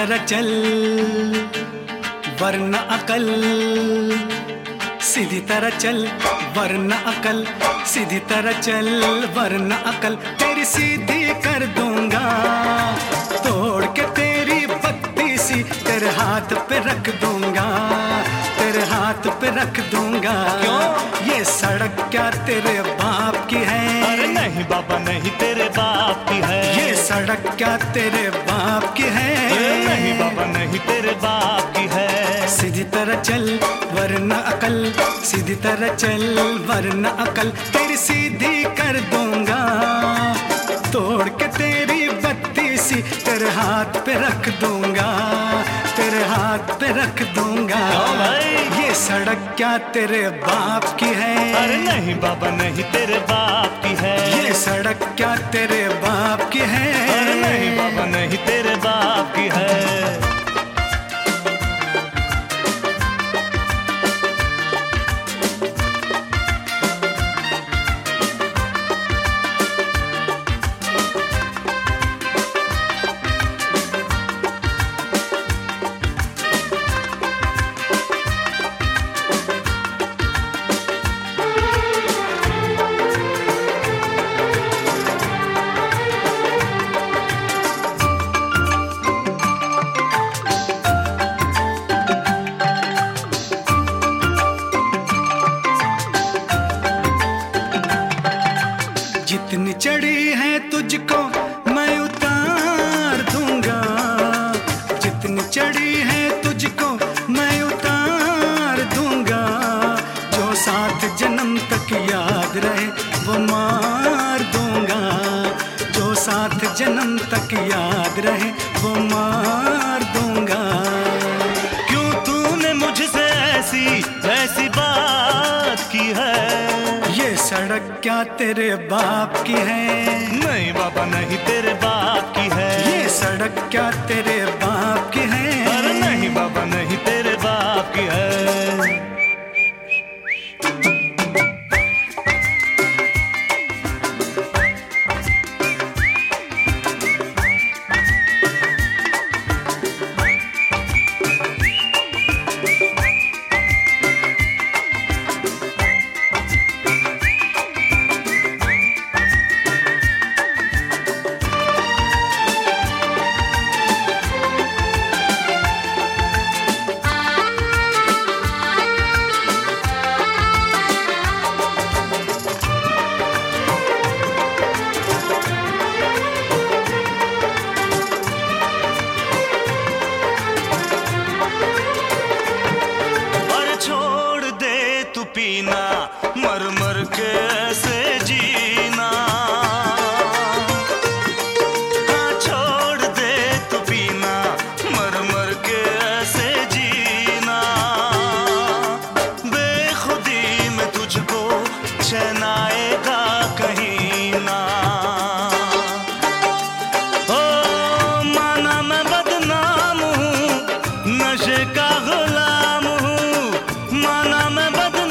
तरह चल वरना अकल, सीधी तरह चल वरना अकल, सीधी तरह चल वरना अकल। तेरी सीधी कर दूंगा तोड़ के तेरी बत्ती सी, तेरे हाथ पे रख दूंगा, तेरे हाथ पे रख दूंगा। क्यों? ये सड़क क्या तेरे बाप की है? अरे नहीं बाबा नहीं, तेरे बाप की है। ये सड़क क्या तेरे बाप की है? अरे नहीं बाबा नहीं, तेरे बाप की है। सीधी तरह चल वरना अकल, सीधी तरह चल वरना अकल। तेरी सीधी कर दूंगा तोड़ के तेरी बत्ती सी, तेरे हाथ पे रख दूंगा, तेरे हाथ पे रख दूंगा। ये सड़क क्या तेरे बाप की है? अरे नहीं बाबा नहीं, तेरे बाप की है। ये सड़क क्या तेरे बाप की है? अरे नहीं बाबा नहीं, तेरे बाप की है। जितनी चढ़ी है तुझको मैं उतार दूंगा, जितनी चढ़ी है तुझको मैं उतार दूंगा। जो 7 जन्म तक याद रहे वो मार दूंगा, जो 7 जन्म तक याद रहे वो मार दूंगा। क्यों तूने मुझसे ऐसी ऐसी बात की है? ये सड़क क्या तेरे बाप की है? नहीं बाबा नहीं, तेरे बाप की है। ये सड़क क्या तेरे बाप की है? अरे नहीं बाबा नहीं, तेरे बाप की है। पीना मर मर के ऐसे जीना, हाँ छोड़ दे तू पीना मर मर के ऐसे जीना। बेखुदी में तुझको चैन आएगा कहीं ना। ओ माना मैं बदनाम हूँ, नशे का गुलाम हूँ, माना मैं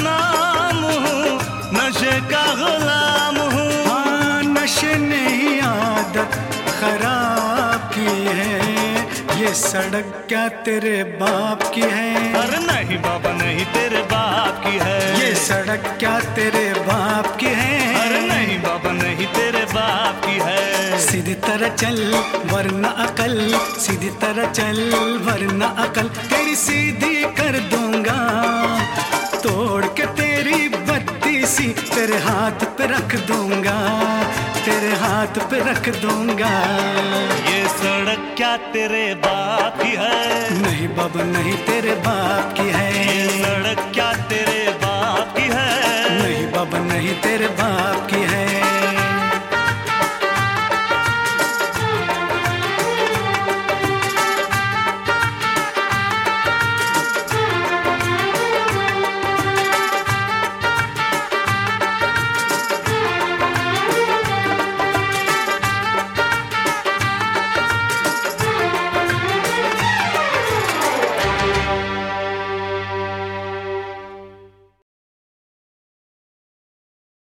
नशे का गुलाम हूँ। हाँ नशे ने ही आदत खराब की है, ये सड़क क्या तेरे बाप की है? अरे नहीं बाबा नहीं, तेरे बाप की है। ये सड़क क्या तेरे बाप की है? अरे नहीं बाबा नहीं, तेरे बाप की है। सीधी तरह चल वरना अकल, सीधी तरह चल वरना अकल। तेरी सीधी कर दूंगा तोड़ के तेरी बत्ती सी, तेरे हाथ पे रख दूंगा, तेरे हाथ पे रख दूंगा। ये सड़क क्या तेरे बाप की है? नहीं बाबा नहीं, तेरे बाप की है। ये सड़क क्या तेरे बाप की है? नहीं बाबा नहीं, तेरे बाप की है।